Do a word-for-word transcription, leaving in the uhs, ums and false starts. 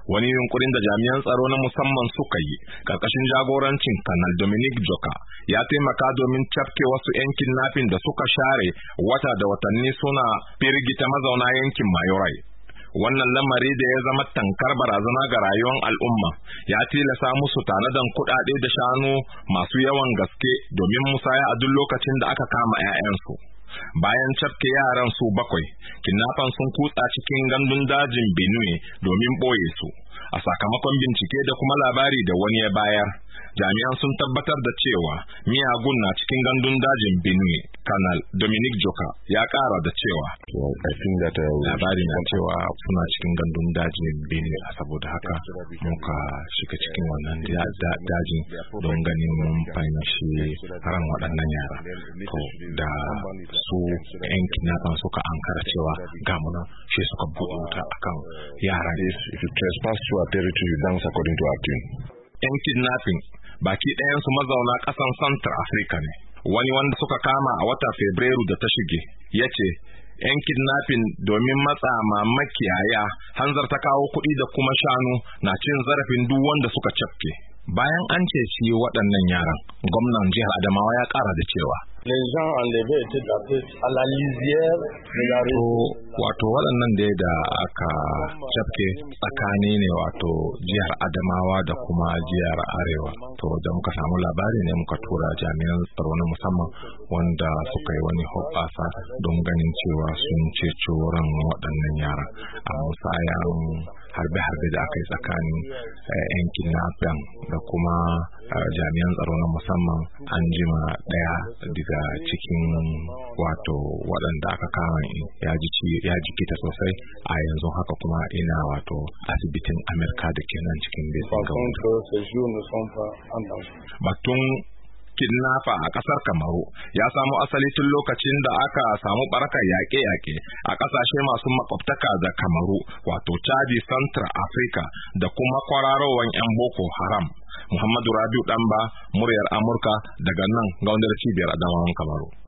wani yunkurin da jami'an tsaro na musamman suka yi karkashin jagorancin Kanal Dominic Joka ya taimaka domin cafke wasu 'yan kidnapping da suka share wata da watanni suna firgita mazauna yankin Mayorai. Wannan lamari da ya zama tankar barazana ga rayuwar al'umma ya tilasa musu tanadan kuɗaɗe da shanu masu yawan gaske domin musaya a duk lokacin da aka kama 'ya'yansu. Bayan cafke yaran su bakwai, kidnappers sun kutsa cikin gandun dajin Benue domin ɓoye su. A sakamakon bincike da kuma labari da wani ya bayar, jami'an sun tabbatar da cewa miyagun na cikin gandun dajin Benue. Kanal Dominic Joka ya ƙara da cewa labari na cewa suna cikin gandun dajin Benue, saboda haka muka shiga cikin wannan dajin don ganin mun fahimci ran waɗannan yara. To da su 'yan kidnappers suka ankara cewa ga muna shi suka buɗe wuta akan yara. Territory dance according to our tune. 'Yan kidnapping baki ɗayansu mazauna ƙasan Central Africa ne. Wani wanda suka kama a wata Fabrairu da ta shige ya ce 'yan kidnapping domin matsa ma makiyaya hanzar ta kawo kuɗi da kuma shanu na cin zarafin duk wanda suka cafke. Bayan an ceci waɗannan yaran, gwamnan jihar Adamawa ya ƙara da cewa Les gens enlevés étaient d'abord à la lisière de la rivière. Wato waɗannan da da aka cafke tsakani ne wato jihar Adamawa da kuma jihar Arewa. To da muka samu labari ne muka tura jami'an tsaro na musamman wanda suka yi wani hoɓɓasa don ganin cewa sun ceto ran waɗannan yaran. A musayan harbe-harbe da aka yi tsakanin yan kidnapping da kuma jami'an tsaro na musamman, an jima ɗaya daga cikin wato waɗanda aka kama ya jikita sosai, a yanzu haka kuma ina wato asibitin Amerika da ke nan cikin batun kidnapper a ƙasar Kamaru ya samu asali tun lokacin da aka samu barakar yaƙe-yaƙe a ƙasashe masu makwabtaka da Kamaru, wato Chadi, Central Africa da kuma kwararowan 'yan Boko Haram. Muhammadu Rabiu Ɗanba, muryar Amurka daga nan ga Cibiyar Adamawan Kamaru.